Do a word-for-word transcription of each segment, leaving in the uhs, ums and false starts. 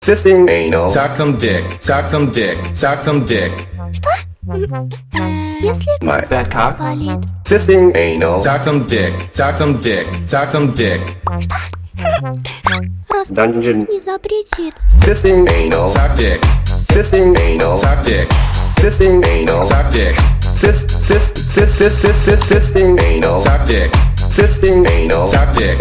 Fisting anal. Suck some dick. Suck some dick. Suck some dick. Что? Если My Bad cock. болит. fisting anal. Suck some dick. Suck some dick. Suck some dick. Раз Dungeon. не запретит. Fisting anal. Suck dick. Fisting anal. Suck dick. Fisting anal. Suck dick. Fist, fist, fist, fist, fist, fist, fisting anal. Suck dick. Fisting anal. Suck dick.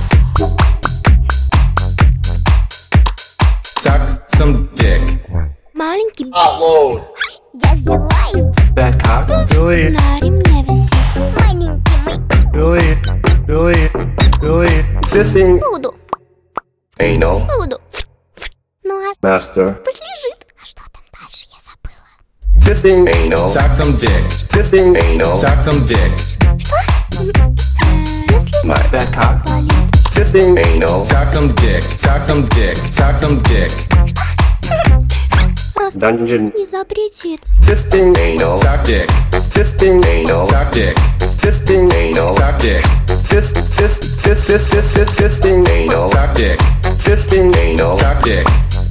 Suck some dick. Маленький Upload. я взяла его. Bad cock. Billy, На ремне висит. Маленький мой. Billy, Billy, Billy. Fisting Буду, anal. буду. Ну а Master. пусть лежит. А что там дальше, я забыла. Fisting anal. Suck some dick. Fisting anal. Suck some dick. Что? Если My Bad cock. болит. fisting anal. Suck some dick. Suck some dick. Suck some dick. Раз Dungeon. не запретит. Fisting anal. Suck dick. Fisting anal. Suck dick. Fisting anal. Suck dick. Fist, fist, fist, fist, fist, fist, fisting anal. Suck dick. Fisting anal. Suck dick.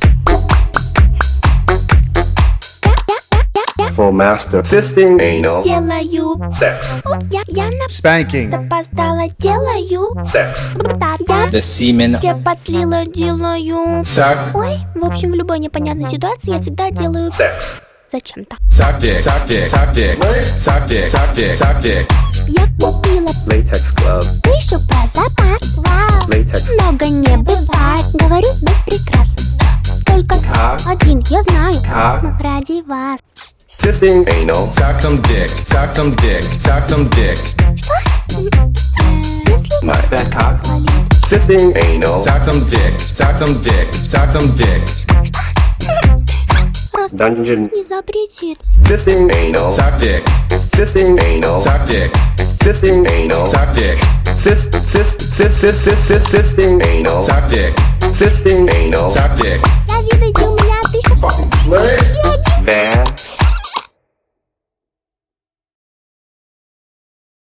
For master. Fisting anal. Делаю. Sex. Я, я на Spanking. опоздала, делаю. Sex. Так, я The semen. тебя подслила, делаю. Suck. Ой, в общем, в любой непонятной ситуации я всегда делаю Sex. зачем-то. Suck dick. Suck dick. Suck dick. Suck dick. Suck dick. Suck dick. Я купила Latex glove. пишу про запас. Вау, Latex. много не бывает. Говорю без прикрас. Только Cock. один я знаю. Cock. Но ради вас. Fisting anal. Suck some dick. Suck some dick. Suck some dick. Если My Bad cock. болит. fisting anal. Suck some dick. Suck some dick. Suck some dick. Раз Dungeon. не запретит. Fisting anal. Suck dick. Fisting anal. Suck dick. Fisting anal. Suck dick. Fist, fist, fist, fist, fist, fist, fisting anal. Suck dick. Fisting anal. Suck dick. Я видаю